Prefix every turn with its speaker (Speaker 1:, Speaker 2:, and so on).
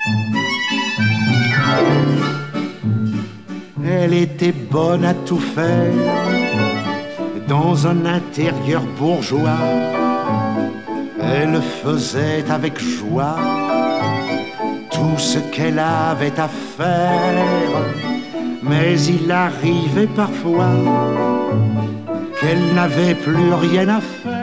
Speaker 1: Elle était bonne à tout faire, dans un intérieur bourgeois. Elle faisait avec joie tout ce qu'elle avait à faire. Mais il arrivait parfois qu'elle n'avait plus rien à faire.